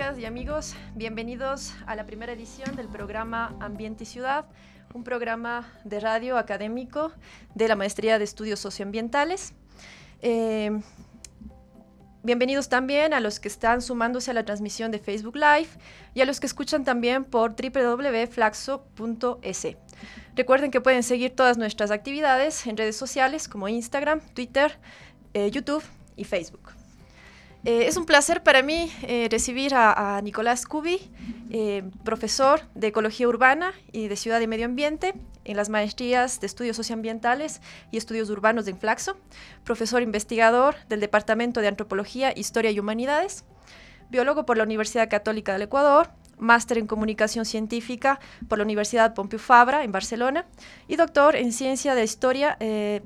amigas y amigos, bienvenidos a la primera edición del programa Ambiente y Ciudad, un programa de radio académico de la Maestría de Estudios Socioambientales. Bienvenidos también a los que están sumándose a la transmisión de Facebook Live y a los que escuchan también por www.flaxo.es. Recuerden que pueden seguir todas nuestras actividades en redes sociales como Instagram, Twitter, YouTube y Facebook. Es un placer para mí recibir a Nicolás Cubi, profesor de Ecología Urbana y de Ciudad y Medio Ambiente en las maestrías de Estudios Socioambientales y Estudios Urbanos de Flaxo, profesor investigador del Departamento de Antropología, Historia y Humanidades, biólogo por la Universidad Católica del Ecuador, máster en Comunicación Científica por la Universidad Pompeu Fabra en Barcelona y doctor en Historia de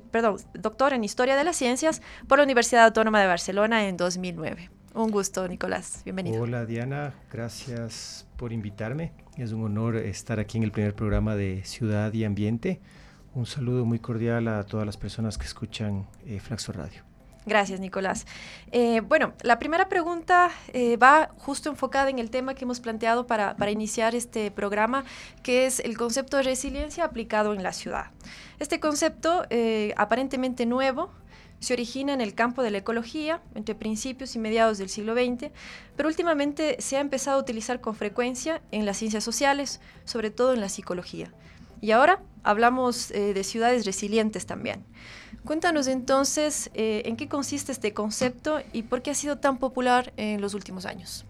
las Ciencias por la Universidad Autónoma de Barcelona en 2009. Un gusto, Nicolás. Bienvenido. Hola, Diana. Gracias por invitarme. Es un honor estar aquí en el primer programa de Ciudad y Ambiente. Un saludo muy cordial a todas las personas que escuchan Flaxo Radio. Gracias, Nicolás. Bueno, la primera pregunta va justo enfocada en el tema que hemos planteado para iniciar este programa, que es el concepto de resiliencia aplicado en la ciudad. Este concepto, aparentemente nuevo, se origina en el campo de la ecología entre principios y mediados del siglo XX, pero últimamente se ha empezado a utilizar con frecuencia en las ciencias sociales, sobre todo en la psicología. Y ahora hablamos de ciudades resilientes también. Cuéntanos entonces en qué consiste este concepto y por qué ha sido tan popular en los últimos años.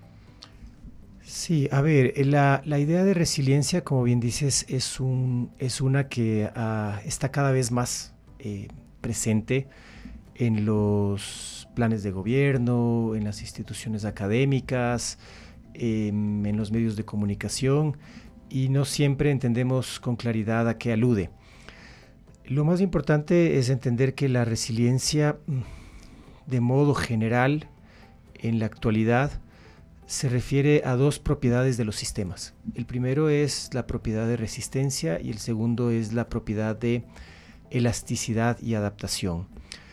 Sí, a ver, la idea de resiliencia, como bien dices, es una que está cada vez más presente en los planes de gobierno, en las instituciones académicas, en los medios de comunicación, y no siempre entendemos con claridad a qué alude. Lo más importante es entender que la resiliencia, de modo general, en la actualidad, se refiere a dos propiedades de los sistemas. El primero es la propiedad de resistencia y el segundo es la propiedad de elasticidad y adaptación.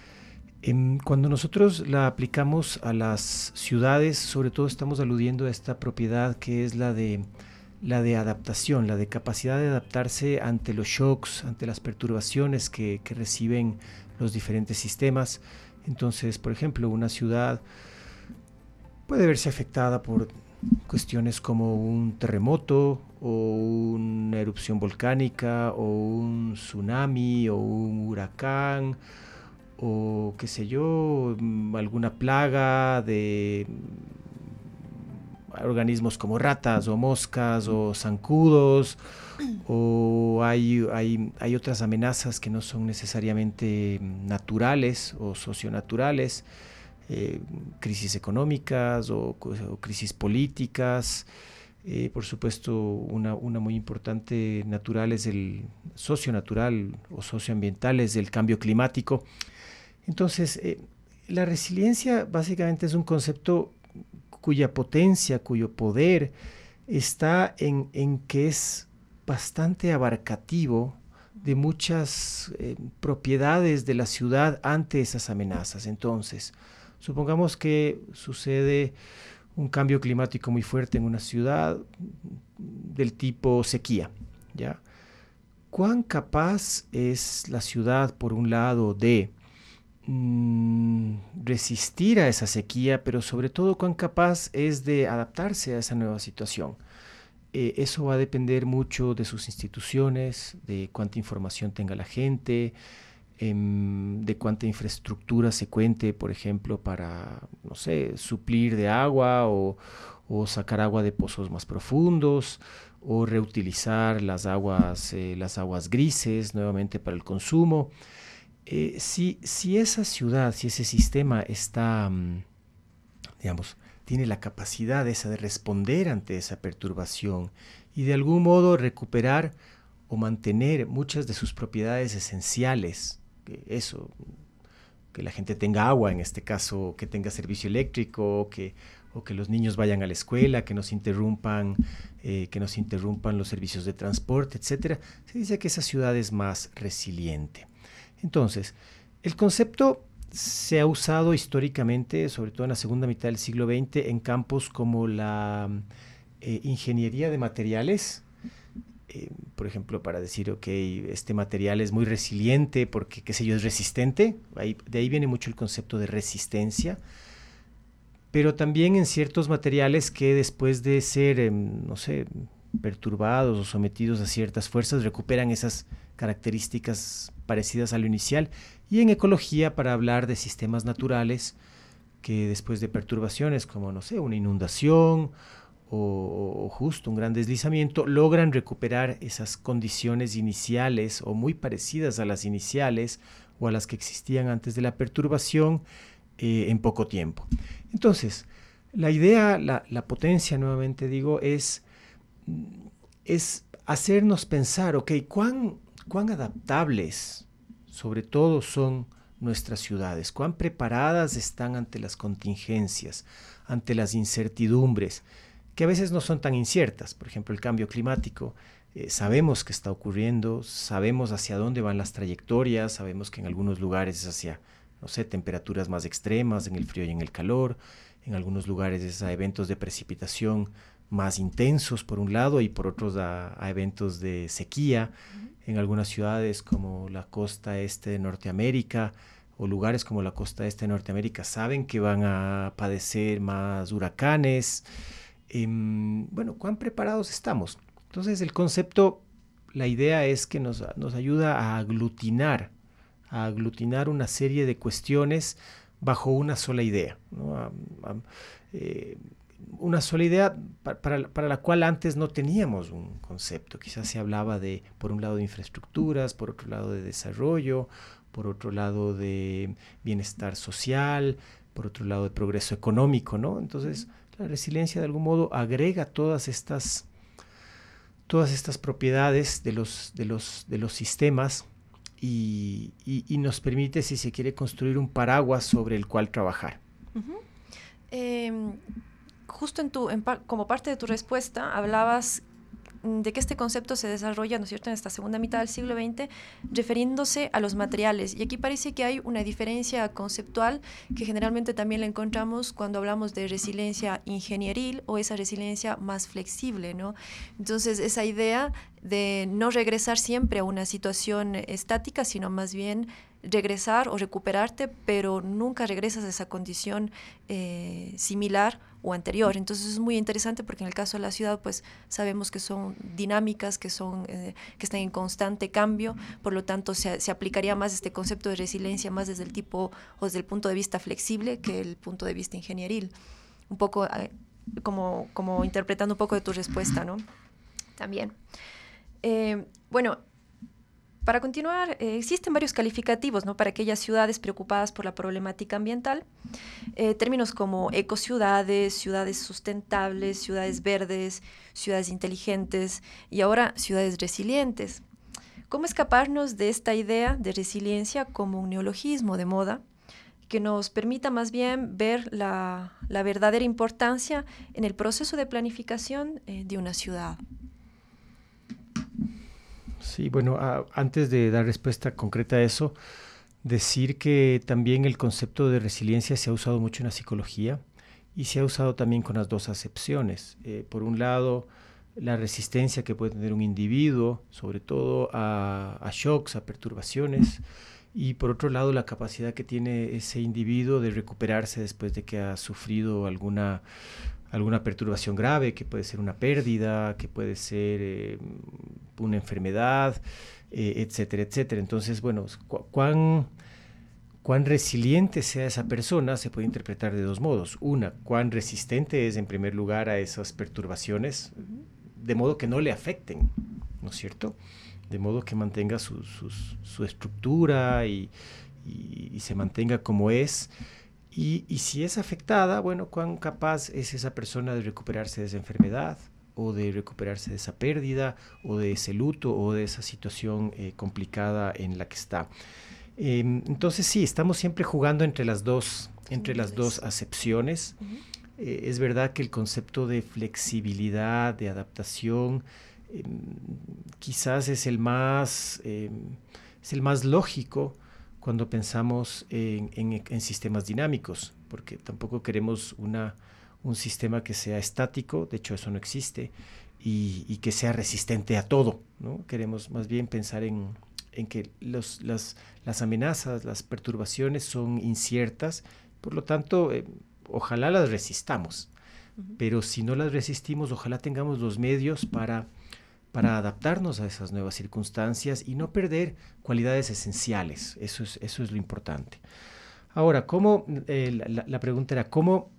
Cuando nosotros la aplicamos a las ciudades, sobre todo estamos aludiendo a esta propiedad que es la de adaptación, la de capacidad de adaptarse ante los shocks, ante las perturbaciones que reciben los diferentes sistemas. Entonces, por ejemplo, una ciudad puede verse afectada por cuestiones como un terremoto o una erupción volcánica o un tsunami o un huracán o qué sé yo, alguna plaga de organismos como ratas o moscas o zancudos, o hay otras amenazas que no son necesariamente naturales o socionaturales, crisis económicas o crisis políticas. Por supuesto, una muy importante natural es el socionatural o socioambiental, es el cambio climático. Entonces, la resiliencia básicamente es un concepto cuya potencia, cuyo poder está en que es bastante abarcativo de muchas propiedades de la ciudad ante esas amenazas. Entonces, supongamos que sucede un cambio climático muy fuerte en una ciudad del tipo sequía, ¿ya? ¿Cuán capaz es la ciudad, por un lado, de resistir a esa sequía, pero sobre todo cuán capaz es de adaptarse a esa nueva situación? Eso va a depender mucho de sus instituciones, de cuánta información tenga la gente, de cuánta infraestructura se cuente, por ejemplo, para, no sé, suplir de agua o sacar agua de pozos más profundos o reutilizar las aguas grises nuevamente para el consumo. Si esa ciudad, si ese sistema está, tiene la capacidad esa de responder ante esa perturbación y de algún modo recuperar o mantener muchas de sus propiedades esenciales, que la gente tenga agua, en este caso, que tenga servicio eléctrico, o que los niños vayan a la escuela, que nos interrumpan los servicios de transporte, etcétera, se dice que esa ciudad es más resiliente. Entonces, el concepto se ha usado históricamente, sobre todo en la segunda mitad del siglo XX, en campos como la ingeniería de materiales. Por ejemplo, para decir, ok, este material es muy resiliente porque, qué sé yo, es resistente. De ahí viene mucho el concepto de resistencia. Pero también en ciertos materiales que después de ser, no sé, perturbados o sometidos a ciertas fuerzas, recuperan esas características parecidas a lo inicial. Y en ecología, para hablar de sistemas naturales que después de perturbaciones como, no sé, una inundación o justo un gran deslizamiento, logran recuperar esas condiciones iniciales o muy parecidas a las iniciales o a las que existían antes de la perturbación en poco tiempo. Entonces, la idea, la potencia, nuevamente digo, es hacernos pensar, ok, cuán adaptables sobre todo son nuestras ciudades, cuán preparadas están ante las contingencias, ante las incertidumbres, que a veces no son tan inciertas. Por ejemplo, el cambio climático, sabemos que está ocurriendo, sabemos hacia dónde van las trayectorias, sabemos que en algunos lugares es hacia, no sé, temperaturas más extremas, en el frío y en el calor, en algunos lugares es a eventos de precipitación más intensos por un lado y por otros a eventos de sequía. En algunas ciudades como la costa este de Norteamérica o lugares como la costa este de Norteamérica saben que van a padecer más huracanes. Bueno, ¿cuán preparados estamos? Entonces el concepto, la idea es que nos ayuda a aglutinar una serie de cuestiones bajo una sola idea, ¿no? Una sola idea para la cual antes no teníamos un concepto. Quizás se hablaba de, por un lado, de infraestructuras, por otro lado de desarrollo, por otro lado de bienestar social, por otro lado de progreso económico, ¿no? Entonces, la resiliencia de algún modo agrega todas estas propiedades de los sistemas y nos permite, si se quiere, construir un paraguas sobre el cual trabajar. Justo como parte de tu respuesta hablabas de que este concepto se desarrolla, ¿no es cierto?, en esta segunda mitad del siglo XX, refiriéndose a los materiales. Y aquí parece que hay una diferencia conceptual que generalmente también la encontramos cuando hablamos de resiliencia ingenieril o esa resiliencia más flexible, ¿no? Entonces, esa idea de no regresar siempre a una situación estática, sino más bien regresar o recuperarte, pero nunca regresas a esa condición similar o anterior. Entonces es muy interesante porque en el caso de la ciudad pues sabemos que son dinámicas, que están en constante cambio, por lo tanto se aplicaría más este concepto de resiliencia más desde el tipo o desde el punto de vista flexible que el punto de vista ingenieril. Un poco como interpretando un poco de tu respuesta, ¿no? También. Bueno, para continuar, existen varios calificativos, ¿no?, para aquellas ciudades preocupadas por la problemática ambiental. Términos como ecociudades, ciudades sustentables, ciudades verdes, ciudades inteligentes y ahora ciudades resilientes. ¿Cómo escaparnos de esta idea de resiliencia como un neologismo de moda que nos permita más bien ver la verdadera importancia en el proceso de planificación de una ciudad? Sí, bueno, antes de dar respuesta concreta a eso, decir que también el concepto de resiliencia se ha usado mucho en la psicología y se ha usado también con las dos acepciones. Por un lado, la resistencia que puede tener un individuo, sobre todo a shocks, a perturbaciones, y por otro lado, la capacidad que tiene ese individuo de recuperarse después de que ha sufrido alguna perturbación grave, que puede ser una pérdida, que puede ser una enfermedad, etcétera, etcétera. Entonces, bueno, cuán resiliente sea esa persona se puede interpretar de dos modos. Una, cuán resistente es en primer lugar a esas perturbaciones, de modo que no le afecten, ¿no es cierto? De modo que mantenga su estructura y se mantenga como es. Y si es afectada, bueno, cuán capaz es esa persona de recuperarse de esa enfermedad o de recuperarse de esa pérdida o de ese luto o de esa situación complicada en la que está. Entonces sí, estamos siempre jugando entre las dos acepciones. Es verdad que el concepto de flexibilidad, de adaptación, quizás es el más lógico cuando pensamos en sistemas dinámicos, porque tampoco queremos un sistema que sea estático, de hecho eso no existe, y que sea resistente a todo, ¿no? Queremos más bien pensar en que las amenazas, las perturbaciones son inciertas, por lo tanto, ojalá las resistamos, pero si no las resistimos, ojalá tengamos los medios para adaptarnos a esas nuevas circunstancias y no perder cualidades esenciales. Eso es lo importante. Ahora, la pregunta era, ¿cómo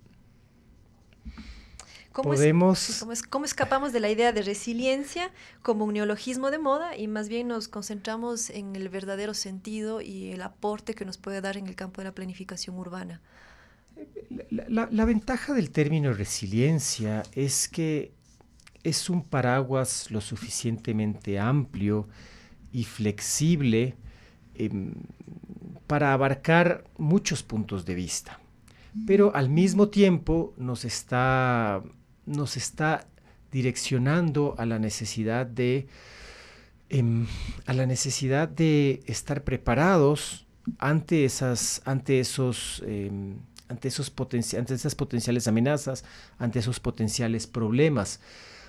podemos... ¿Cómo escapamos de la idea de resiliencia como un neologismo de moda y más bien nos concentramos en el verdadero sentido y el aporte que nos puede dar en el campo de la planificación urbana? La ventaja del término resiliencia es que es un paraguas lo suficientemente amplio y flexible para abarcar muchos puntos de vista, pero al mismo tiempo nos está direccionando a la necesidad de estar preparados ante esas potenciales amenazas, ante esos potenciales problemas.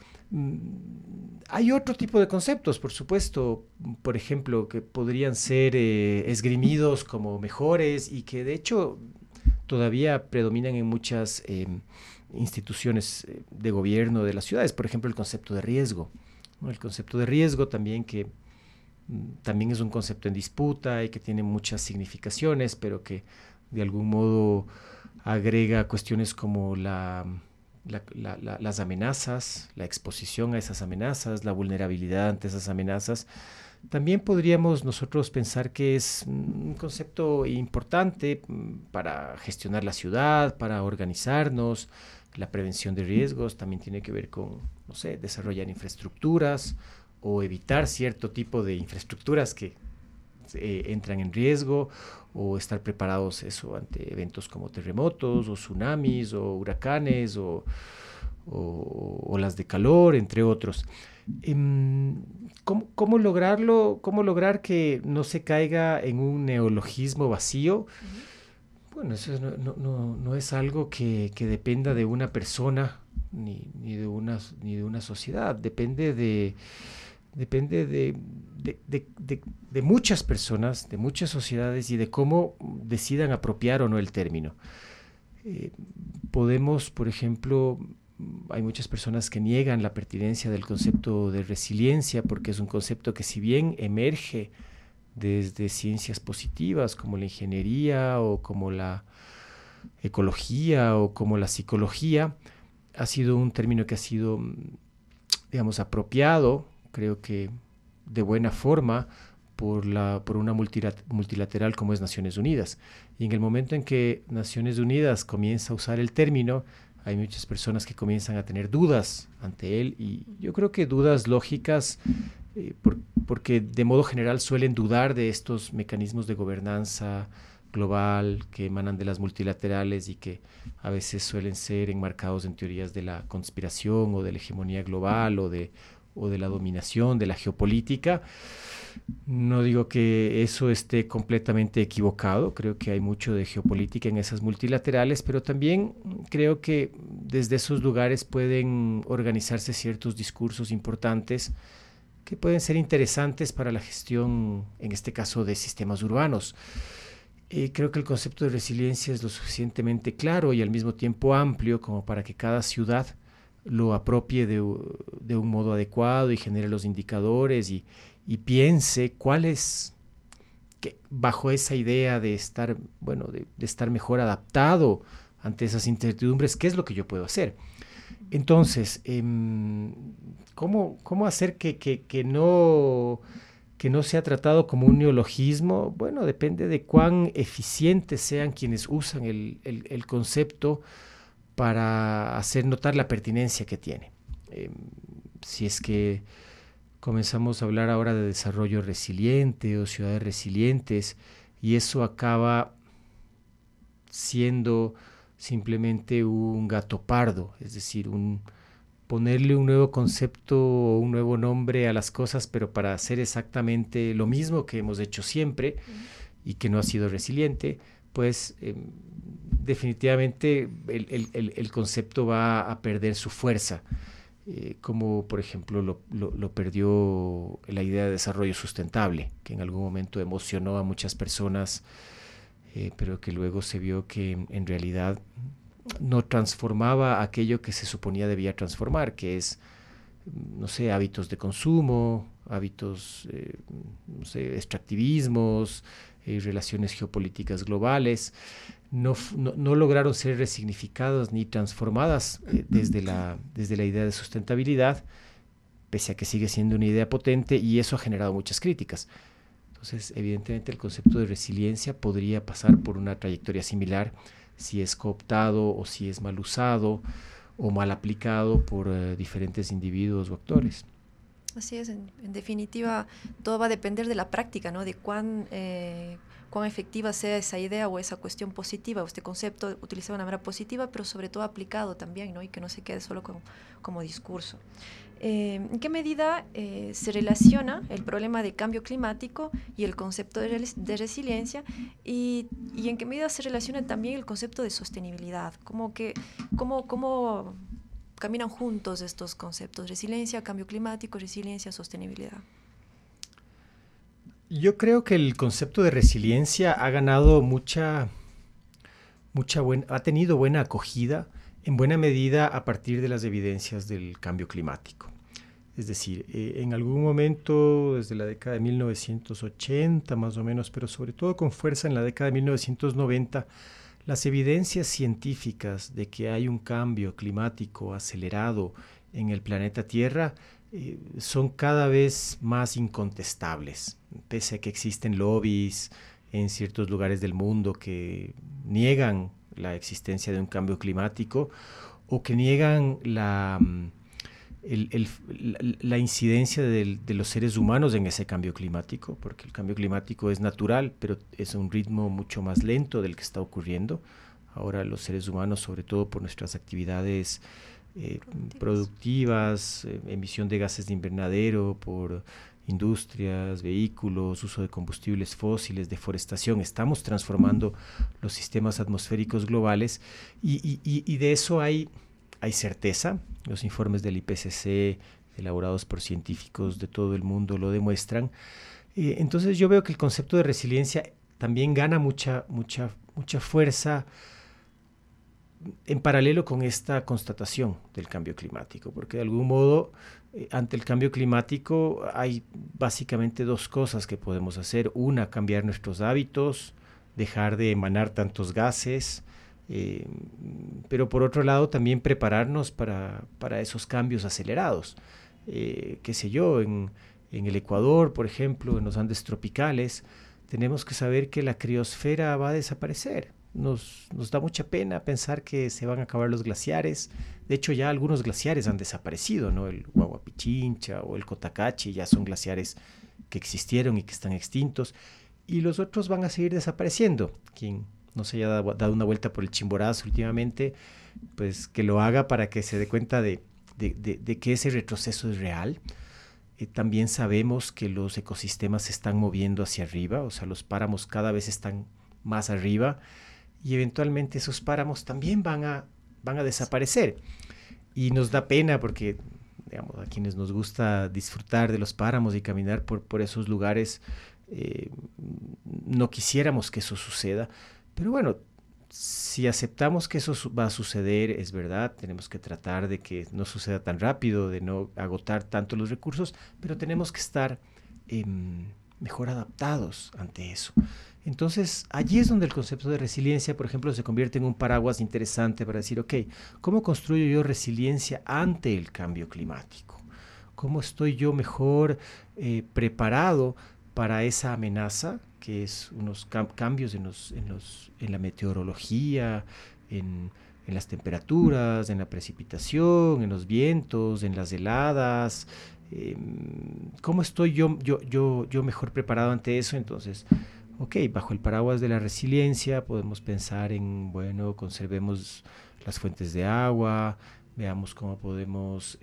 Hay otro tipo de conceptos, por supuesto, por ejemplo, que podrían ser esgrimidos como mejores y que de hecho todavía predominan en muchas instituciones de gobierno de las ciudades. Por ejemplo, el concepto de riesgo, ¿no? El concepto de riesgo también también es un concepto en disputa y que tiene muchas significaciones, pero que de algún modo agrega cuestiones como las amenazas, la exposición a esas amenazas, la vulnerabilidad ante esas amenazas. También podríamos nosotros pensar que es un concepto importante para gestionar la ciudad, para organizarnos. La prevención de riesgos también tiene que ver con, no sé, desarrollar infraestructuras o evitar cierto tipo de infraestructuras que entran en riesgo, o estar preparados ante eventos como terremotos o tsunamis o huracanes o olas de calor, entre otros. ¿Cómo lograrlo? ¿Cómo lograr que no se caiga en un neologismo vacío? Bueno, eso no es algo que dependa de una persona ni de una sociedad. Depende de muchas personas, de muchas sociedades y de cómo decidan apropiar o no el término. Podemos, por ejemplo, hay muchas personas que niegan la pertinencia del concepto de resiliencia porque es un concepto que, si bien emerge desde ciencias positivas como la ingeniería o como la ecología o como la psicología, ha sido un término que ha sido, digamos, apropiado, creo que de buena forma, por una multilateral como es Naciones Unidas. Y en el momento en que Naciones Unidas comienza a usar el término, hay muchas personas que comienzan a tener dudas ante él, y yo creo que dudas lógicas, porque de modo general suelen dudar de estos mecanismos de gobernanza global que emanan de las multilaterales y que a veces suelen ser enmarcados en teorías de la conspiración o de la hegemonía global o de la dominación, de la geopolítica. No digo que eso esté completamente equivocado, creo que hay mucho de geopolítica en esas multilaterales, pero también creo que desde esos lugares pueden organizarse ciertos discursos importantes que pueden ser interesantes para la gestión, en este caso, de sistemas urbanos. Creo que el concepto de resiliencia es lo suficientemente claro y al mismo tiempo amplio como para que cada ciudad lo apropie de un modo adecuado y genere los indicadores y piense bajo esa idea de estar, de estar mejor adaptado ante esas incertidumbres, ¿qué es lo que yo puedo hacer? Entonces, ¿cómo hacer que no sea tratado como un neologismo? Bueno, depende de cuán eficientes sean quienes usan el concepto para hacer notar la pertinencia que tiene. Si es que comenzamos a hablar ahora de desarrollo resiliente o ciudades resilientes, y eso acaba siendo simplemente un gato pardo, es decir, ponerle un nuevo concepto o un nuevo nombre a las cosas, pero para hacer exactamente lo mismo que hemos hecho siempre, y que no ha sido resiliente, pues definitivamente el concepto va a perder su fuerza, como por ejemplo lo perdió la idea de desarrollo sustentable, que en algún momento emocionó a muchas personas, pero que luego se vio que en realidad no transformaba aquello que se suponía debía transformar, que es, no sé, hábitos de consumo, hábitos, no sé, extractivismos, relaciones geopolíticas globales. No lograron ser resignificadas ni transformadas desde la idea de sustentabilidad, pese a que sigue siendo una idea potente, y eso ha generado muchas críticas. Entonces, evidentemente, el concepto de resiliencia podría pasar por una trayectoria similar si es cooptado o si es mal usado o mal aplicado por diferentes individuos o actores. Así es, en definitiva, todo va a depender de la práctica, ¿no? De cuán efectiva sea esa idea o esa cuestión positiva, o este concepto utilizado de una manera positiva, pero sobre todo aplicado también, ¿no? Y que no se quede solo como discurso. ¿En qué medida se relaciona el problema de cambio climático y el concepto de resiliencia? Y en qué medida se relaciona también el concepto de sostenibilidad? ¿Cómo caminan juntos estos conceptos? Resiliencia, cambio climático, resiliencia, sostenibilidad. Yo creo que el concepto de resiliencia ha ganado ha tenido buena acogida, en buena medida a partir de las evidencias del cambio climático. Es decir, en algún momento, desde la década de 1980 más o menos, pero sobre todo con fuerza en la década de 1990, las evidencias científicas de que hay un cambio climático acelerado en el planeta Tierra son cada vez más incontestables, pese a que existen lobbies en ciertos lugares del mundo que niegan la existencia de un cambio climático o que niegan la incidencia de los seres humanos en ese cambio climático, porque el cambio climático es natural, pero es a un ritmo mucho más lento del que está ocurriendo. Ahora los seres humanos, sobre todo por nuestras actividades productivas, emisión de gases de invernadero, por industrias, vehículos, uso de combustibles fósiles, deforestación, estamos transformando los sistemas atmosféricos globales y de eso hay certeza. Los informes del IPCC elaborados por científicos de todo el mundo lo demuestran. Entonces yo veo que el concepto de resiliencia también gana mucha fuerza en paralelo con esta constatación del cambio climático, porque de algún modo ante el cambio climático hay básicamente dos cosas que podemos hacer. Una, cambiar nuestros hábitos, dejar de emanar tantos gases, pero por otro lado también prepararnos para esos cambios acelerados. Qué sé yo, en el Ecuador, por ejemplo, en los Andes tropicales, tenemos que saber que la criosfera va a desaparecer. Nos da mucha pena pensar que se van a acabar los glaciares. De hecho, ya algunos glaciares han desaparecido, ¿no? El Huaguapichincha o el Cotacachi ya son glaciares que existieron y que están extintos. Y los otros van a seguir desapareciendo. Quien no se haya dado una vuelta por el Chimborazo últimamente, pues que lo haga para que se dé cuenta de que ese retroceso es real. También sabemos que los ecosistemas se están moviendo hacia arriba, o sea, los páramos cada vez están más arriba y eventualmente esos páramos también van a desaparecer. Y nos da pena porque, digamos, a quienes nos gusta disfrutar de los páramos y caminar por esos lugares, no quisiéramos que eso suceda. Pero bueno, si aceptamos que eso va a suceder, es verdad, tenemos que tratar de que no suceda tan rápido, de no agotar tanto los recursos, pero tenemos que estar mejor adaptados ante eso. Entonces, allí es donde el concepto de resiliencia, por ejemplo, se convierte en un paraguas interesante para decir, ok, ¿cómo construyo yo resiliencia ante el cambio climático? ¿Cómo estoy yo mejor preparado para esa amenaza, que es unos cambios en la meteorología, en las temperaturas, en la precipitación, en los vientos, en las heladas? ¿Cómo estoy yo mejor preparado ante eso? Entonces, ok, bajo el paraguas de la resiliencia podemos pensar en, bueno, conservemos las fuentes de agua, veamos cómo podemos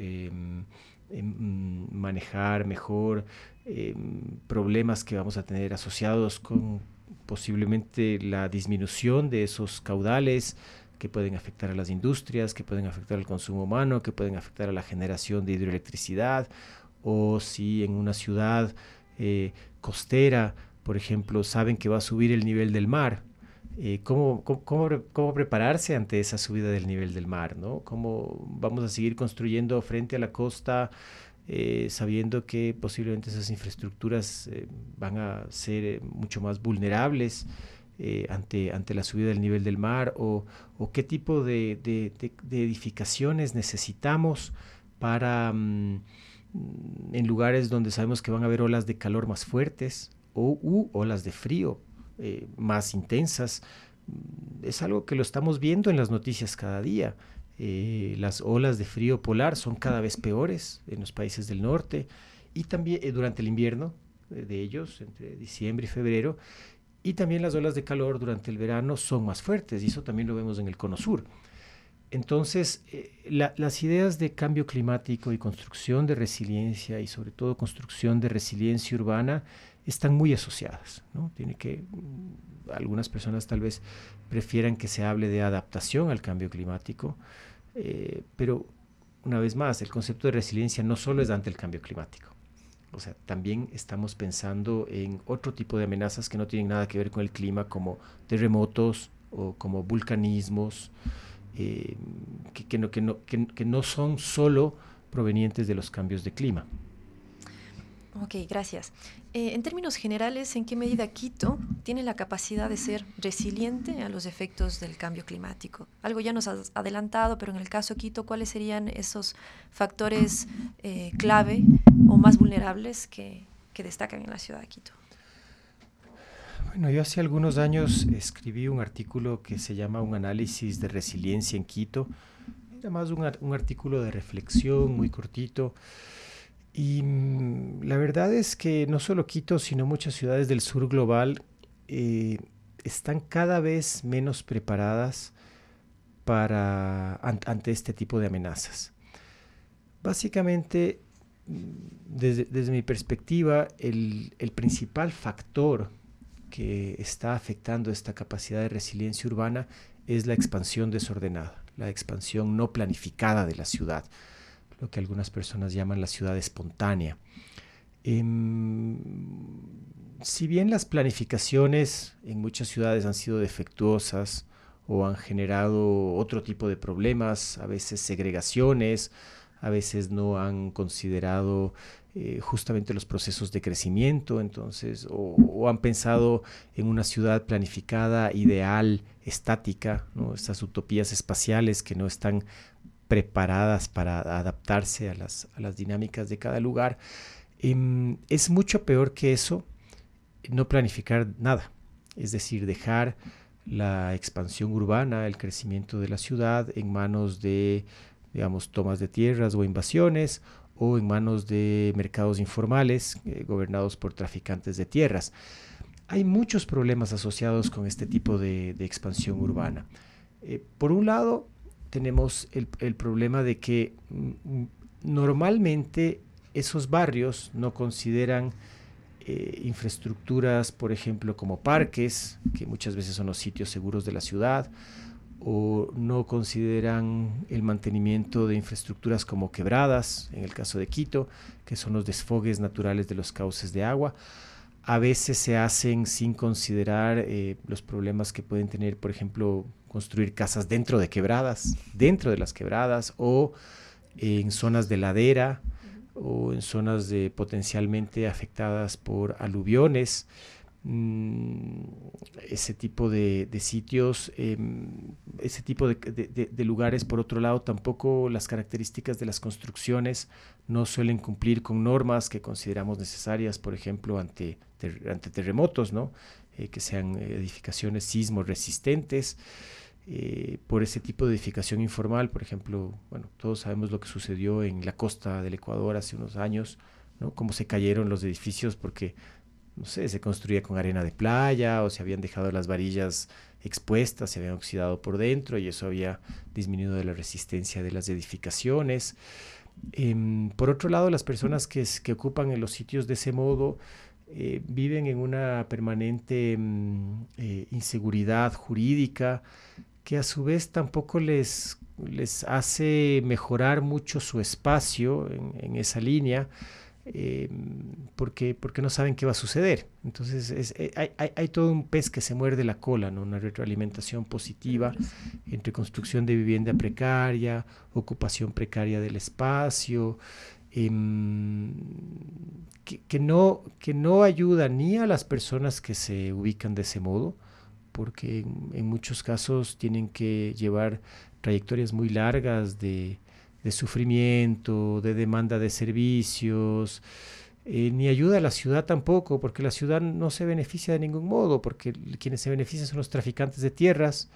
manejar mejor problemas que vamos a tener asociados con posiblemente la disminución de esos caudales que pueden afectar a las industrias, que pueden afectar al consumo humano, que pueden afectar a la generación de hidroelectricidad, o si en una ciudad costera, por ejemplo, saben que va a subir el nivel del mar. ¿Cómo prepararse ante esa subida del nivel del mar, ¿no? ¿Cómo vamos a seguir construyendo frente a la costa sabiendo que posiblemente esas infraestructuras van a ser mucho más vulnerables ante la subida del nivel del mar? ¿O qué tipo de edificaciones necesitamos para en lugares donde sabemos que van a haber olas de calor más fuertes u olas de frío más intensas? Es algo que lo estamos viendo en las noticias cada día. Las olas de frío polar son cada vez peores en los países del norte, y también durante el invierno de ellos, entre diciembre y febrero, y también las olas de calor durante el verano son más fuertes, y eso también lo vemos en el cono sur. Entonces, las ideas de cambio climático y construcción de resiliencia, y sobre todo construcción de resiliencia urbana, están muy asociadas, ¿no? Algunas personas tal vez prefieran que se hable de adaptación al cambio climático, pero una vez más, el concepto de resiliencia no solo es ante el cambio climático. O sea, también estamos pensando en otro tipo de amenazas que no tienen nada que ver con el clima, como terremotos o como vulcanismos, que no son solo provenientes de los cambios de clima. Ok, gracias. En términos generales, ¿en qué medida Quito tiene la capacidad de ser resiliente a los efectos del cambio climático? Algo ya nos has adelantado, pero en el caso de Quito, ¿cuáles serían esos factores clave o más vulnerables que destacan en la ciudad de Quito? Bueno, yo hace algunos años escribí un artículo que se llama Un análisis de resiliencia en Quito. Era más un artículo de reflexión muy cortito. Y la verdad es que no solo Quito, sino muchas ciudades del sur global están cada vez menos preparadas ante este tipo de amenazas. Básicamente, desde mi perspectiva, el principal factor que está afectando esta capacidad de resiliencia urbana es la expansión desordenada, la expansión no planificada de la ciudad, lo que algunas personas llaman la ciudad espontánea. Si bien las planificaciones en muchas ciudades han sido defectuosas o han generado otro tipo de problemas, a veces segregaciones, a veces no han considerado justamente los procesos de crecimiento, entonces, o han pensado en una ciudad planificada, ideal, estática, ¿no? Estas utopías espaciales que no están preparadas para adaptarse a las dinámicas de cada lugar. Es mucho peor que eso no planificar nada, es decir, dejar la expansión urbana, el crecimiento de la ciudad en manos de, digamos, tomas de tierras o invasiones, o en manos de mercados informales gobernados por traficantes de tierras. Hay muchos problemas asociados con este tipo de expansión urbana. Por un lado, tenemos el problema de que normalmente esos barrios no consideran infraestructuras, por ejemplo, como parques, que muchas veces son los sitios seguros de la ciudad, o no consideran el mantenimiento de infraestructuras como quebradas, en el caso de Quito, que son los desfogues naturales de los cauces de agua. A veces se hacen sin considerar los problemas que pueden tener, por ejemplo, construir casas dentro de las quebradas, o en zonas de ladera, o en zonas potencialmente afectadas por aluviones. Ese tipo de sitios, ese tipo de lugares, por otro lado, tampoco las características de las construcciones no suelen cumplir con normas que consideramos necesarias, por ejemplo, ante terremotos, ¿no? Que sean edificaciones sismo resistentes. Por ese tipo de edificación informal, por ejemplo, bueno, todos sabemos lo que sucedió en la costa del Ecuador hace unos años, ¿no? Cómo se cayeron los edificios porque, no sé, se construía con arena de playa, o se habían dejado las varillas expuestas, se habían oxidado por dentro, y eso había disminuido la resistencia de las edificaciones. Por otro lado, las personas que ocupan en los sitios de ese modo viven en una permanente inseguridad jurídica que a su vez tampoco les hace mejorar mucho su espacio en esa línea, porque no saben qué va a suceder. Entonces hay todo un pez que se muerde la cola, ¿no? Una retroalimentación positiva entre construcción de vivienda precaria, ocupación precaria del espacio, que no ayuda ni a las personas que se ubican de ese modo, porque en muchos casos tienen que llevar trayectorias muy largas de sufrimiento, de demanda de servicios, ni ayuda a la ciudad tampoco, porque la ciudad no se beneficia de ningún modo, porque quienes se benefician son los traficantes de tierras,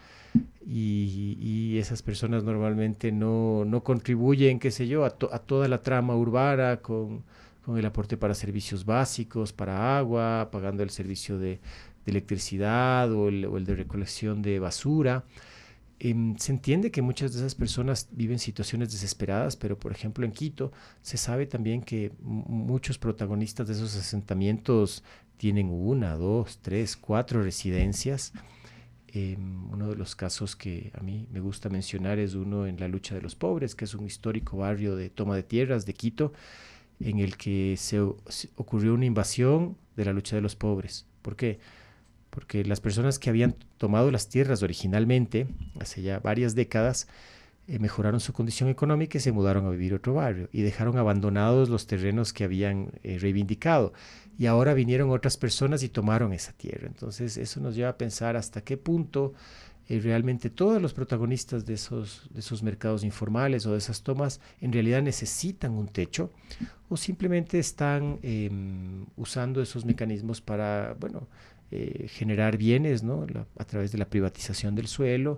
y esas personas normalmente no contribuyen, qué sé yo, a toda la trama urbana con el aporte para servicios básicos, para agua, pagando el servicio de electricidad o el de recolección de basura. Se entiende que muchas de esas personas viven situaciones desesperadas, pero por ejemplo en Quito se sabe también que muchos protagonistas de esos asentamientos tienen 1, 2, 3, 4 residencias. Uno de los casos que a mí me gusta mencionar es uno en La Lucha de los Pobres, que es un histórico barrio de toma de tierras de Quito, en el que se ocurrió una invasión de la lucha de los pobres. ¿Por qué? Porque las personas que habían tomado las tierras originalmente, hace ya varias décadas, mejoraron su condición económica y se mudaron a vivir a otro barrio y dejaron abandonados los terrenos que habían reivindicado. Y ahora vinieron otras personas y tomaron esa tierra. Entonces eso nos lleva a pensar hasta qué punto realmente todos los protagonistas de esos mercados informales o de esas tomas en realidad necesitan un techo, o simplemente están usando esos mecanismos para, bueno, generar bienes, ¿no? A través de la privatización del suelo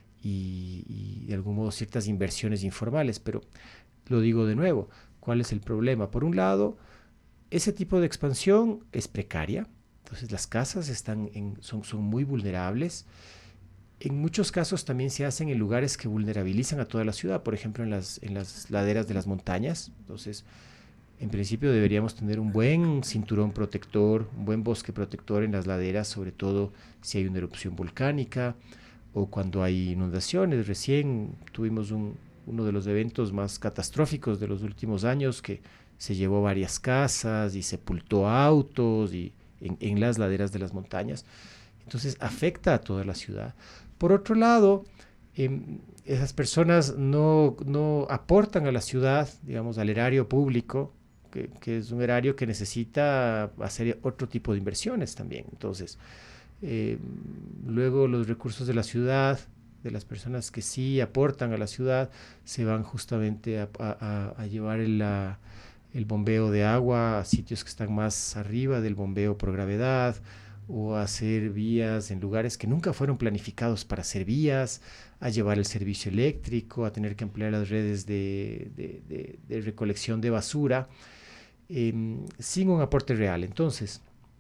y de algún modo ciertas inversiones informales. Pero lo digo de nuevo, ¿cuál es el problema? Por un lado, ese tipo de expansión es precaria, entonces las casas son muy vulnerables. En muchos casos también se hacen en lugares que vulnerabilizan a toda la ciudad, por ejemplo en las laderas de las montañas. Entonces, en principio deberíamos tener un buen cinturón protector, un buen bosque protector en las laderas, sobre todo si hay una erupción volcánica o cuando hay inundaciones. Recién tuvimos uno de los eventos más catastróficos de los últimos años, que se llevó varias casas y sepultó autos en las laderas de las montañas. Entonces afecta a toda la ciudad. Por otro lado, esas personas no aportan a la ciudad, digamos, al erario público, que es un erario que necesita hacer otro tipo de inversiones también. Entonces, luego los recursos de la ciudad, de las personas que sí aportan a la ciudad, se van justamente a llevar el bombeo de agua a sitios que están más arriba del bombeo por gravedad, o a hacer vías en lugares que nunca fueron planificados para hacer vías, a llevar el servicio eléctrico, a tener que ampliar las redes de recolección de basura, sin un aporte real. Entonces,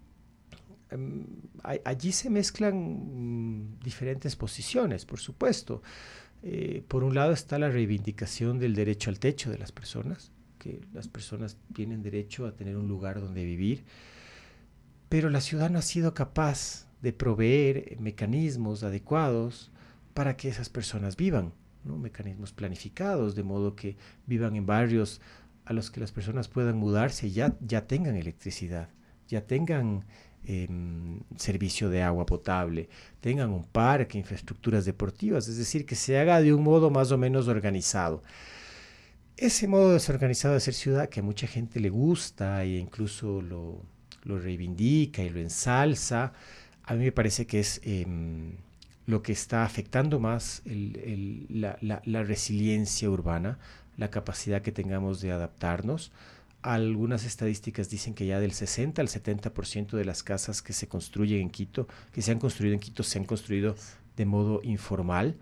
allí se mezclan diferentes posiciones, por supuesto. Por un lado está la reivindicación del derecho al techo de las personas, que las personas tienen derecho a tener un lugar donde vivir, pero la ciudad no ha sido capaz de proveer mecanismos adecuados para que esas personas vivan, ¿no? Mecanismos planificados, de modo que vivan en barrios a los que las personas puedan mudarse y ya tengan electricidad, ya tengan servicio de agua potable, tengan un parque, infraestructuras deportivas, es decir, que se haga de un modo más o menos organizado. Ese modo desorganizado de ser ciudad, que a mucha gente le gusta e incluso lo reivindica y lo ensalza, a mí me parece que es lo que está afectando más la resiliencia urbana, la capacidad que tengamos de adaptarnos. Algunas estadísticas dicen que ya del 60 al 70% de las casas que se construyen en Quito, que se han construido en Quito, se han construido de modo informal.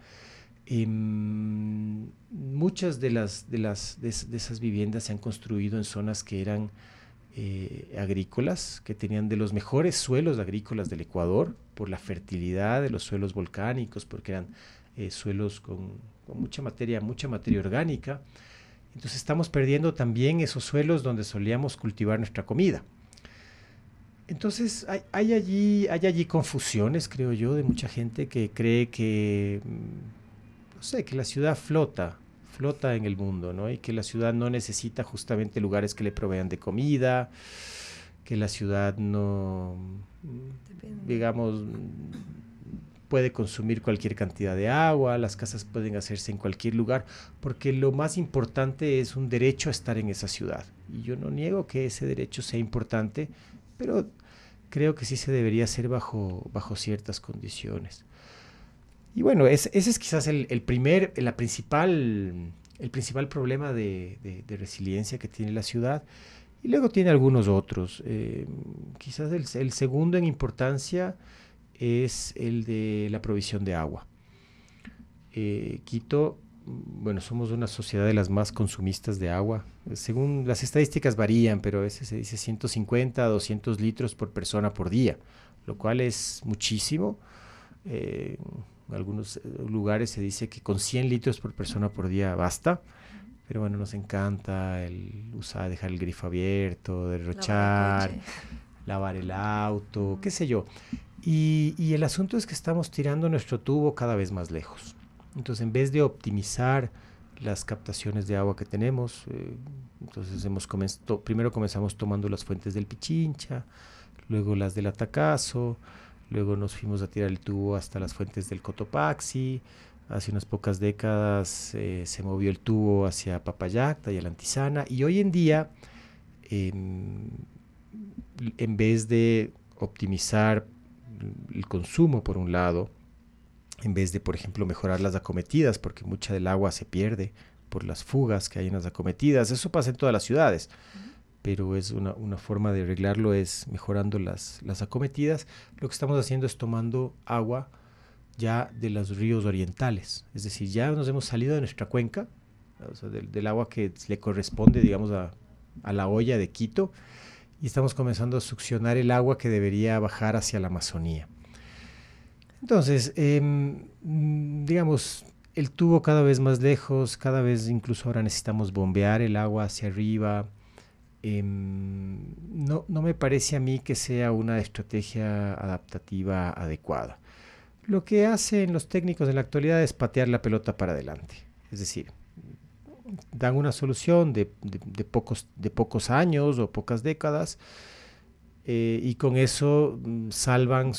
Muchas de esas viviendas se han construido en zonas que eran agrícolas, que tenían de los mejores suelos agrícolas del Ecuador, por la fertilidad de los suelos volcánicos, porque eran suelos con mucha materia orgánica. Entonces estamos perdiendo también esos suelos donde solíamos cultivar nuestra comida. Entonces hay allí confusiones, creo yo, de mucha gente que cree que, no sé, que la ciudad flota en el mundo, ¿no? Y que la ciudad no necesita justamente lugares que le provean de comida, que la ciudad no, Depende. digamos, puede consumir cualquier cantidad de agua, las casas pueden hacerse en cualquier lugar, porque lo más importante es un derecho a estar en esa ciudad. Y yo no niego que ese derecho sea importante, pero creo que sí se debería hacer bajo ciertas condiciones. Y bueno, ese es quizás el principal problema de resiliencia que tiene la ciudad. Y luego tiene algunos otros. Quizás el segundo en importancia es el de la provisión de agua. Quito, bueno, somos una sociedad de las más consumistas de agua. Según las estadísticas varían, pero a veces se dice 150 a 200 litros por persona por día, lo cual es muchísimo. En algunos lugares se dice que con 100 litros por persona por día basta, pero bueno, nos encanta dejar el grifo abierto, Lavar el derrochar, coche. lavar el auto, Ujú. qué sé yo. Y el asunto es que estamos tirando nuestro tubo cada vez más lejos. Entonces, en vez de optimizar las captaciones de agua que tenemos, entonces primero comenzamos tomando las fuentes del Pichincha, luego las del Atacazo, luego nos fuimos a tirar el tubo hasta las fuentes del Cotopaxi. Hace unas pocas décadas se movió el tubo hacia Papayacta y a la Antisana, y hoy en día, en, en vez de optimizar el consumo por un lado, en vez de, por ejemplo, mejorar las acometidas, porque mucha del agua se pierde por las fugas que hay en las acometidas. Eso pasa en todas las ciudades, Ujú. pero es una forma de arreglarlo es mejorando las acometidas. Lo que estamos haciendo es tomando agua ya de los ríos orientales, es decir, ya nos hemos salido de nuestra cuenca, o sea, del agua que le corresponde, digamos, a la olla de Quito, y estamos comenzando a succionar el agua que debería bajar hacia la Amazonía. Entonces, digamos, el tubo cada vez más lejos, cada vez incluso ahora necesitamos bombear el agua hacia arriba. No me parece a mí que sea una estrategia adaptativa adecuada. Lo que hacen los técnicos en la actualidad es patear la pelota para adelante. Es decir, dan una solución de pocos años o pocas décadas, y con eso salvan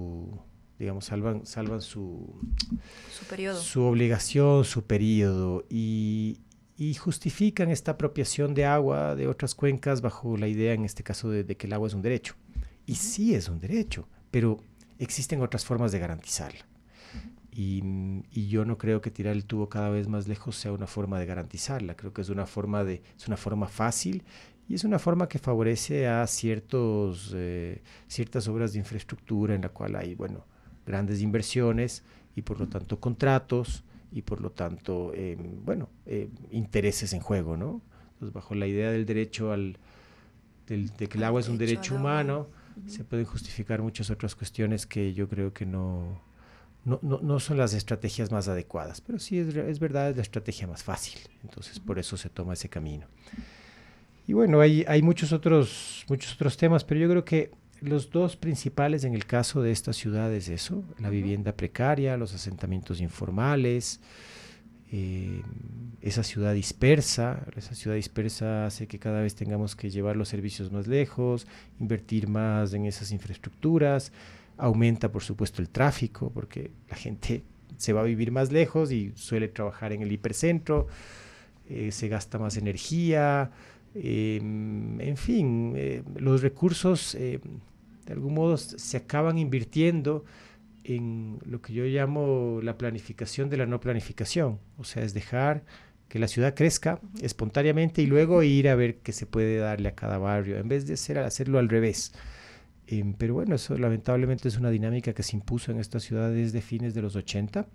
Su periodo. su obligación, su periodo, y justifican esta apropiación de agua de otras cuencas bajo la idea, en este caso, de que el agua es un derecho. Y Ujú, sí es un derecho, pero existen otras formas de garantizarla. ujú. Y yo no creo que tirar el tubo cada vez más lejos sea una forma de garantizarla. Creo que es una forma fácil, y es una forma que favorece a ciertas obras de infraestructura en la cual hay, bueno, grandes inversiones y por lo tanto contratos y por lo tanto, bueno, intereses en juego, ¿no? Entonces, bajo la idea del derecho de que el Al agua es un derecho al derecho agua. humano, Ujú. se pueden justificar muchas otras cuestiones que yo creo que no son las estrategias más adecuadas, pero sí es verdad, es la estrategia más fácil. Entonces, Ujú. por eso se toma ese camino. Y bueno, hay muchos otros temas, pero yo creo que los dos principales en el caso de esta ciudad es eso: la Ujú. vivienda precaria, los asentamientos informales, eh, esa ciudad dispersa hace que cada vez tengamos que llevar los servicios más lejos, invertir más en esas infraestructuras, aumenta por supuesto el tráfico, porque la gente se va a vivir más lejos y suele trabajar en el hipercentro, se gasta más energía, en fin, los recursos, de algún modo se acaban invirtiendo en lo que yo llamo la planificación de la no planificación. O sea, es dejar que la ciudad crezca Ujú. espontáneamente y luego ir a ver qué se puede darle a cada barrio, en vez de hacerlo al revés. Pero bueno, eso lamentablemente es una dinámica que se impuso en esta ciudad desde fines de los 80,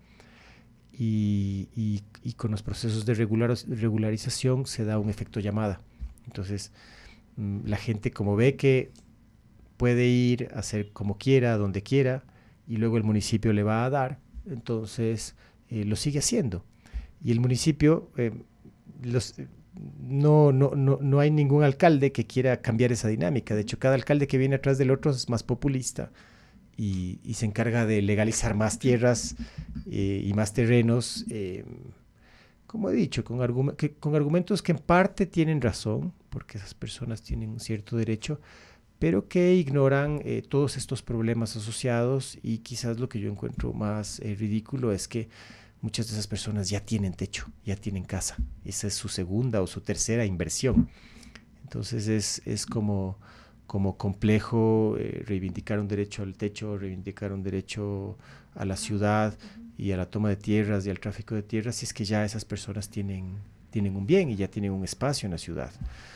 y con los procesos de regularización se da un efecto llamada. Entonces, la gente, como ve que puede ir a hacer como quiera, donde quiera, y luego el municipio le va a dar, entonces lo sigue haciendo. Y el municipio, no hay ningún alcalde que quiera cambiar esa dinámica. De hecho, cada alcalde que viene atrás del otro es más populista y se encarga de legalizar más tierras y más terrenos, como he dicho, con argumentos que en parte tienen razón, porque esas personas tienen un cierto derecho, pero que ignoran todos estos problemas asociados, y quizás lo que yo encuentro más ridículo es que muchas de esas personas ya tienen techo, ya tienen casa. Esa es su segunda o su tercera inversión. Entonces es como complejo reivindicar un derecho al techo, reivindicar un derecho a la ciudad y a la toma de tierras y al tráfico de tierras, si es que ya esas personas tienen un bien y ya tienen un espacio en la ciudad.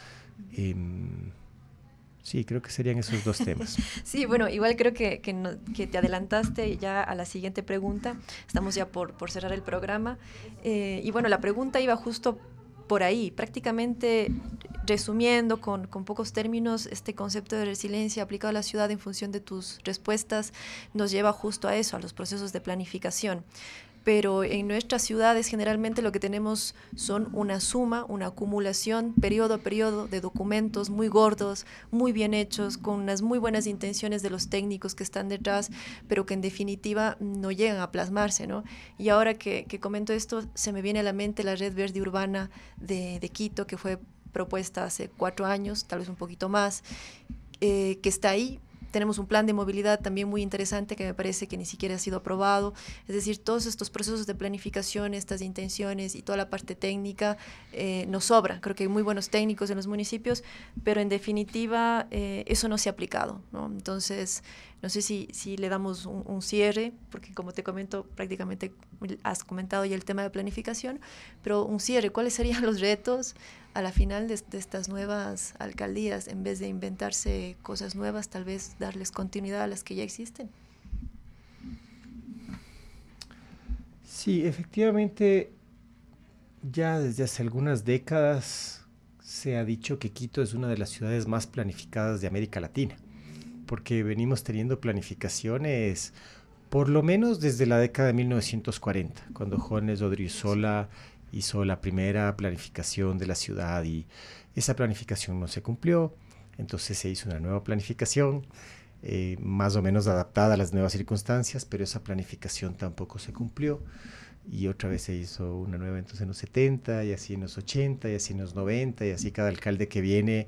Sí, creo que serían esos dos temas. Sí, bueno, igual creo que te adelantaste ya a la siguiente pregunta. Estamos ya por cerrar el programa. Y bueno, la pregunta iba justo por ahí, prácticamente resumiendo con pocos términos este concepto de resiliencia aplicado a la ciudad en función de tus respuestas, nos lleva justo a eso, a los procesos de planificación. Pero en nuestras ciudades generalmente lo que tenemos son una suma, una acumulación, periodo a periodo, de documentos muy gordos, muy bien hechos, con unas muy buenas intenciones de los técnicos que están detrás, pero que en definitiva no llegan a plasmarse, ¿no? Y ahora que comento esto, se me viene a la mente la Red Verde Urbana de Quito, que fue propuesta hace 4 años, tal vez un poquito más, que está ahí. Tenemos un plan de movilidad también muy interesante que me parece que ni siquiera ha sido aprobado. Es decir, todos estos procesos de planificación, estas intenciones y toda la parte técnica nos sobra. Creo que hay muy buenos técnicos en los municipios, pero en definitiva eso no se ha aplicado, ¿no? Entonces, no sé si le damos un cierre, porque como te comento, prácticamente has comentado ya el tema de planificación, pero un cierre, ¿cuáles serían los retos a la final de estas nuevas alcaldías? En vez de inventarse cosas nuevas, tal vez darles continuidad a las que ya existen. Sí, efectivamente, ya desde hace algunas décadas se ha dicho que Quito es una de las ciudades más planificadas de América Latina, porque venimos teniendo planificaciones por lo menos desde la década de 1940, cuando Jones Odriozola hizo la primera planificación de la ciudad, y esa planificación no se cumplió. Entonces se hizo una nueva planificación, más o menos adaptada a las nuevas circunstancias, pero esa planificación tampoco se cumplió. Y otra vez se hizo una nueva entonces en los 70, y así en los 80, y así en los 90, y así cada alcalde que viene,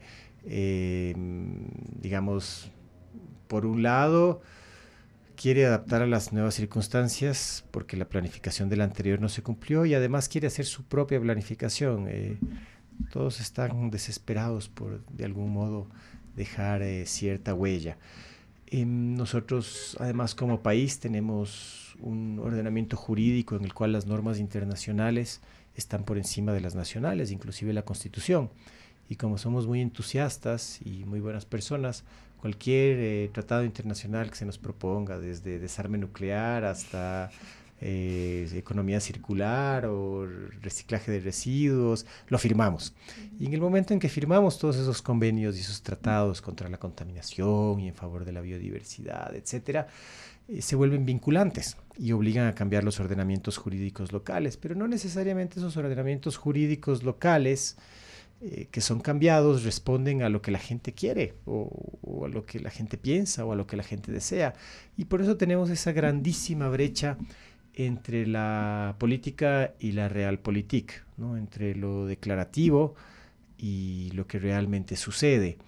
digamos, por un lado, quiere adaptar a las nuevas circunstancias porque la planificación de la anterior no se cumplió, y además quiere hacer su propia planificación. Todos están desesperados por, de algún modo, dejar cierta huella. Nosotros, además, como país, tenemos un ordenamiento jurídico en el cual las normas internacionales están por encima de las nacionales, inclusive la Constitución. Y como somos muy entusiastas y muy buenas personas, cualquier tratado internacional que se nos proponga, desde desarme nuclear hasta economía circular o reciclaje de residuos, lo firmamos. Y en el momento en que firmamos todos esos convenios y esos tratados contra la contaminación y en favor de la biodiversidad, etcétera, se vuelven vinculantes y obligan a cambiar los ordenamientos jurídicos locales, pero no necesariamente esos ordenamientos jurídicos locales que son cambiados responden a lo que la gente quiere o a lo que la gente piensa o a lo que la gente desea. Y por eso tenemos esa grandísima brecha entre la política y la realpolitik, ¿no? Entre lo declarativo y lo que realmente sucede.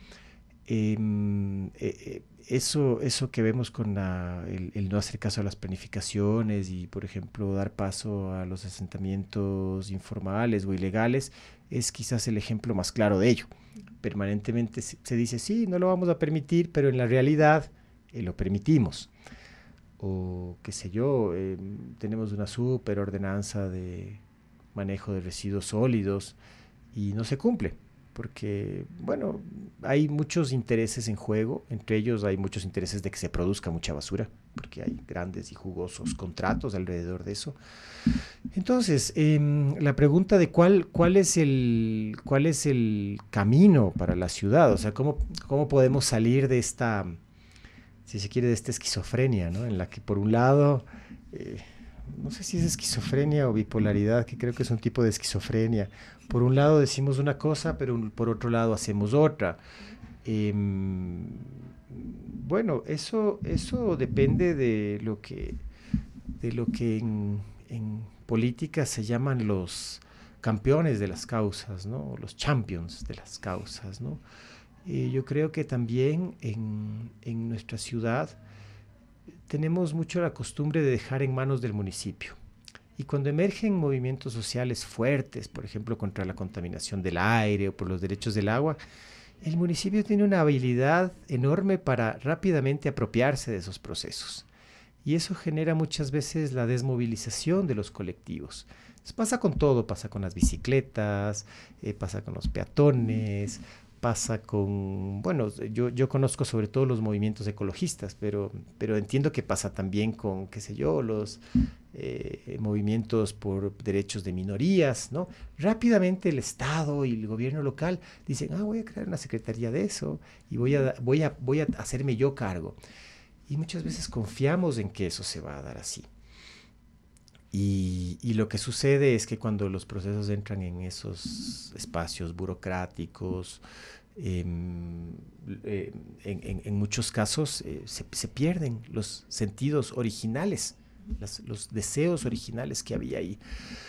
Eso que vemos con el no hacer caso a las planificaciones y, por ejemplo, dar paso a los asentamientos informales o ilegales, es quizás el ejemplo más claro de ello. Permanentemente se dice, sí, no lo vamos a permitir, pero en la realidad lo permitimos. O qué sé yo, tenemos una súper ordenanza de manejo de residuos sólidos y no se cumple, porque, bueno, hay muchos intereses en juego. Entre ellos hay muchos intereses de que se produzca mucha basura, porque hay grandes y jugosos contratos alrededor de eso. Entonces, la pregunta de cuál es el camino para la ciudad, o sea, cómo podemos salir de esta, si se quiere, de esta esquizofrenia, ¿no? En la que por un lado no sé si es esquizofrenia o bipolaridad, que creo que es un tipo de esquizofrenia. Por un lado decimos una cosa, pero por otro lado hacemos otra. Bueno, eso depende de lo que en política se llaman los campeones de las causas, ¿no? Los champions de las causas, ¿no? Yo creo que también en nuestra ciudad tenemos mucho la costumbre de dejar en manos del municipio. Y cuando emergen movimientos sociales fuertes, por ejemplo, contra la contaminación del aire o por los derechos del agua, el municipio tiene una habilidad enorme para rápidamente apropiarse de esos procesos. Y eso genera muchas veces la desmovilización de los colectivos. Entonces pasa con todo, pasa con las bicicletas, pasa con los peatones, pasa con, bueno, yo conozco sobre todo los movimientos ecologistas, pero entiendo que pasa también con, qué sé yo, los movimientos por derechos de minorías, ¿no? Rápidamente el Estado y el gobierno local dicen, voy a crear una secretaría de eso y voy a hacerme yo cargo. Y muchas veces confiamos en que eso se va a dar así. Y lo que sucede es que cuando los procesos entran en esos espacios burocráticos, en muchos casos se pierden los sentidos originales, los deseos originales que había ahí.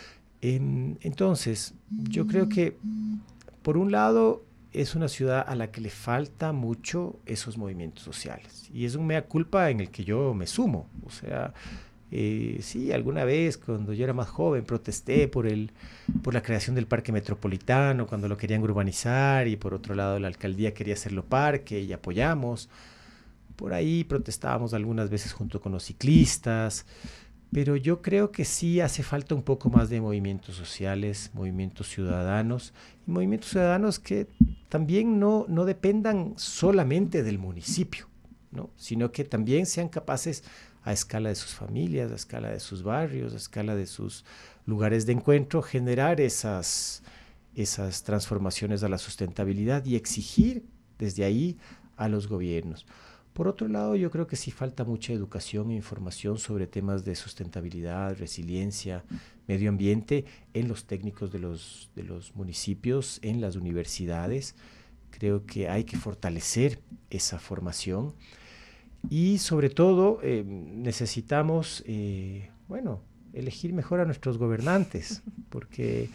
Entonces, yo creo que, por un lado, es una ciudad a la que le falta mucho esos movimientos sociales. Y es un mea culpa en el que yo me sumo. O sea, sí, alguna vez cuando yo era más joven protesté por la creación del parque metropolitano, cuando lo querían urbanizar y por otro lado la alcaldía quería hacerlo parque y apoyamos. Por ahí protestábamos algunas veces junto con los ciclistas, pero yo creo que sí hace falta un poco más de movimientos sociales, movimientos ciudadanos, y movimientos ciudadanos que también no dependan solamente del municipio, ¿no? Sino que también sean capaces a escala de sus familias, a escala de sus barrios, a escala de sus lugares de encuentro, generar esas transformaciones a la sustentabilidad y exigir desde ahí a los gobiernos. Por otro lado, yo creo que sí falta mucha educación e información sobre temas de sustentabilidad, resiliencia, medio ambiente en los técnicos de los municipios, en las universidades. Creo que hay que fortalecer esa formación y sobre todo necesitamos, bueno, elegir mejor a nuestros gobernantes, porque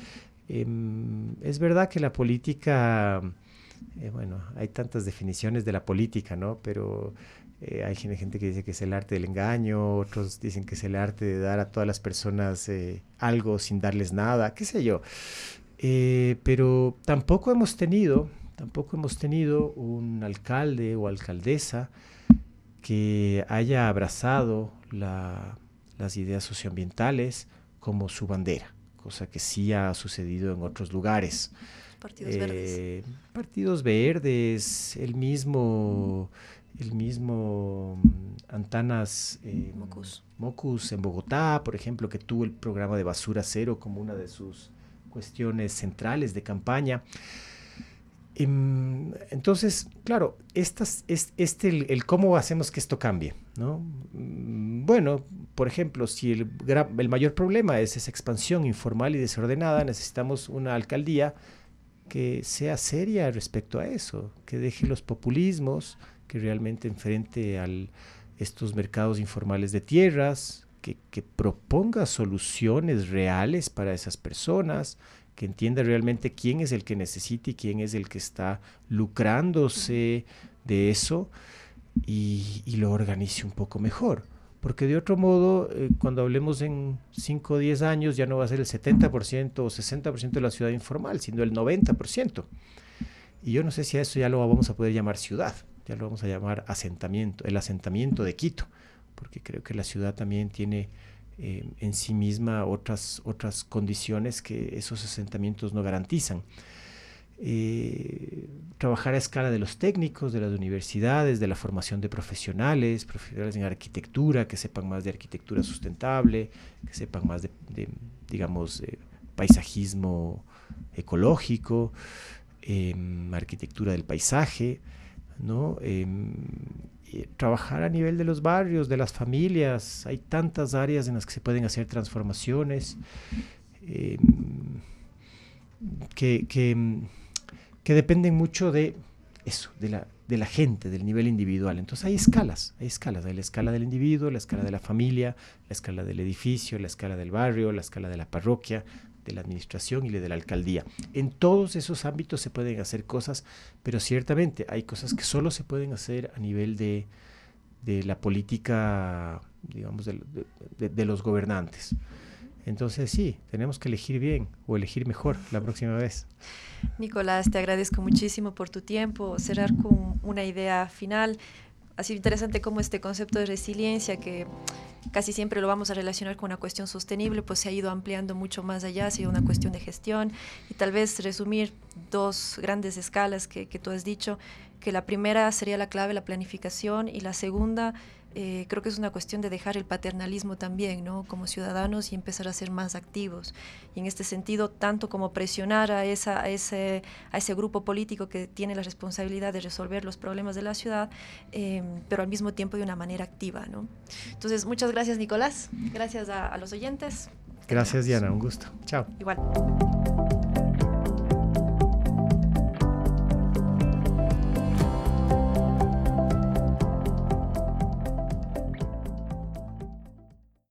es verdad que la política... bueno, hay tantas definiciones de la política, ¿no? Pero hay gente que dice que es el arte del engaño, otros dicen que es el arte de dar a todas las personas algo sin darles nada, qué sé yo. Pero tampoco hemos tenido un alcalde o alcaldesa que haya abrazado las ideas socioambientales como su bandera, cosa que sí ha sucedido en otros lugares. Partidos verdes. Partidos verdes, el mismo Antanas Mocus en Bogotá, por ejemplo, que tuvo el programa de basura cero como una de sus cuestiones centrales de campaña. Entonces, claro, el cómo hacemos que esto cambie, ¿no? Bueno, por ejemplo, si el mayor problema es esa expansión informal y desordenada, necesitamos una alcaldía que sea seria respecto a eso, que deje los populismos, que realmente enfrente a estos mercados informales de tierras, que proponga soluciones reales para esas personas, que entienda realmente quién es el que necesita y quién es el que está lucrándose de eso y lo organice un poco mejor. Porque de otro modo, cuando hablemos en 5 o 10 años, ya no va a ser el 70% o 60% de la ciudad informal, sino el 90%. Y yo no sé si a eso ya lo vamos a poder llamar ciudad, ya lo vamos a llamar asentamiento, el asentamiento de Quito, porque creo que la ciudad también tiene en sí misma otras condiciones que esos asentamientos no garantizan. Trabajar a escala de los técnicos, de las universidades, de la formación de profesionales en arquitectura, que sepan más de arquitectura sustentable, que sepan más digamos, paisajismo ecológico, arquitectura del paisaje, ¿no? trabajar a nivel de los barrios, de las familias. Hay tantas áreas en las que se pueden hacer transformaciones que dependen mucho de eso, de la gente, del nivel individual. Entonces hay escalas, hay la escala del individuo, la escala de la familia, la escala del edificio, la escala del barrio, la escala de la parroquia, de la administración y de la alcaldía. En todos esos ámbitos se pueden hacer cosas, pero ciertamente hay cosas que solo se pueden hacer a nivel de la política, digamos, de los gobernantes. Entonces sí, tenemos que elegir bien o elegir mejor la próxima vez. Nicolás, te agradezco muchísimo por tu tiempo. Cerrar con una idea final. Ha sido interesante cómo este concepto de resiliencia, que casi siempre lo vamos a relacionar con una cuestión sostenible, pues se ha ido ampliando mucho más allá, ha sido una cuestión de gestión. Y tal vez resumir dos grandes escalas que tú has dicho, que la primera sería la clave, la planificación, y la segunda creo que es una cuestión de dejar el paternalismo también, ¿no? Como ciudadanos, y empezar a ser más activos. Y en este sentido, tanto como presionar a ese grupo político que tiene la responsabilidad de resolver los problemas de la ciudad, pero al mismo tiempo de una manera activa, ¿no? Entonces, muchas gracias, Nicolás. Gracias a los oyentes. Gracias, Diana. Un gusto. Chao. Igual.